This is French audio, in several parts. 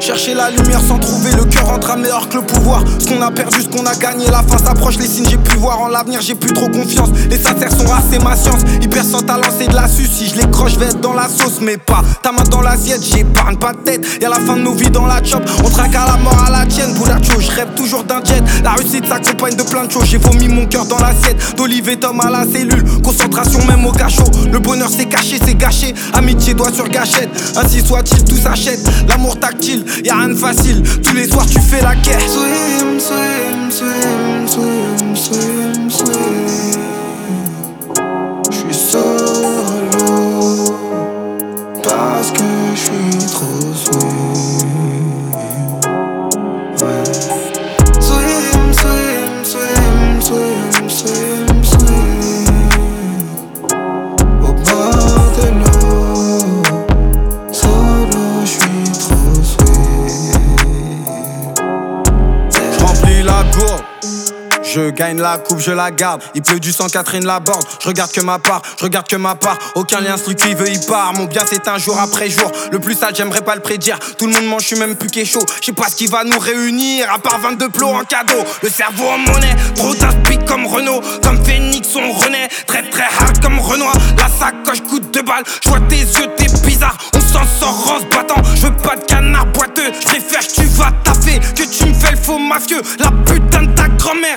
Chercher la lumière sans trouver, le cœur rendra meilleur que le pouvoir. Ce qu'on a perdu, ce qu'on a gagné, la fin s'approche, les signes j'ai pu voir. En l'avenir j'ai plus trop confiance, les sincères sont races, ma science. Hyper sans talent c'est de la suce, si je les croche je vais être dans la sauce. Mais pas ta main dans l'assiette, j'épargne pas de tête. Y'a la fin de nos vies dans la chop, on traque à la mort à la tienne. Boulacho, je rêve toujours d'un jet. La réussite s'accompagne de plein de choses, j'ai vomi mon cœur dans l'assiette. D'Olive et Tom à la cellule, concentration même au cachot. Le bonheur c'est caché, c'est gâché, amitié doigt sur gâchette. Ainsi soit-il, tout s'achète, l'amour tactile, y'a rien de facile. Tous les soirs tu fais la quête. Swim, swim, swim, swim, swim, swim. J'suis solo parce que j'suis trop swim. Ouais. Swim, swim, swim, swim, swim, swim. Au bord de l'eau, solo j'suis trop swim. J'remplis la gourde, je gagne la coupe, je la garde. Il pleut du sang, Catherine Laborde. Je regarde que ma part, je regarde que ma part. Aucun lien, celui qui veut, il part. Mon bien, c'est un jour après jour. Le plus sale, j'aimerais pas le prédire. Tout le monde mange, je suis même plus qu'échaud. Je sais pas ce qui va nous réunir, à part 22 plots en cadeau. Le cerveau en monnaie, trop d'inspi comme Renault. Comme Phoenix, on renaît. Très très hard comme Renoir. La sacoche coûte 2 balles. Je vois tes yeux, t'es bizarre. On s'en sort en se battant. Je veux pas de canard boiteux. Je préfère que tu vas taffer, que tu me fais le faux mafieux. La putain de ta grand-mère.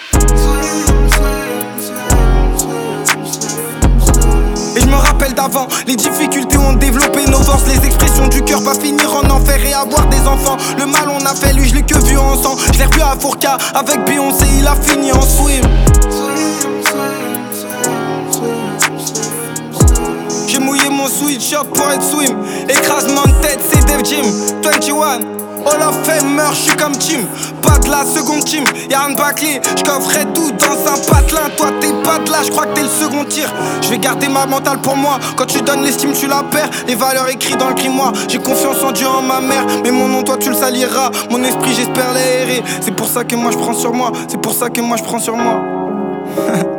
Et je me rappelle d'avant, les difficultés ont développé nos forces. Les expressions du cœur, pas finir en enfer et avoir des enfants. Le mal on a fait, lui je l'ai que vu en sang. Je l'ai revu à Fourca avec Beyoncé, il a fini en swim. J'ai mouillé mon sweatshirt pour être swim. Écrasement de tête, c'est Def Jim 21, Hall of Famer, j'suis comme Tim. Pas de la seconde team, y'a un bâclé. J'coffrerai tout dans un patelin. Toi t'es pas de là, j'crois que t'es le second tir. J'vais garder ma mentale pour moi. Quand tu donnes l'estime tu la perds. Les valeurs écrites dans le grimoire. J'ai confiance en Dieu, en ma mère. Mais mon nom toi tu le saliras. Mon esprit j'espère l'aérer. C'est pour ça que moi j'prends sur moi. C'est pour ça que moi j'prends sur moi.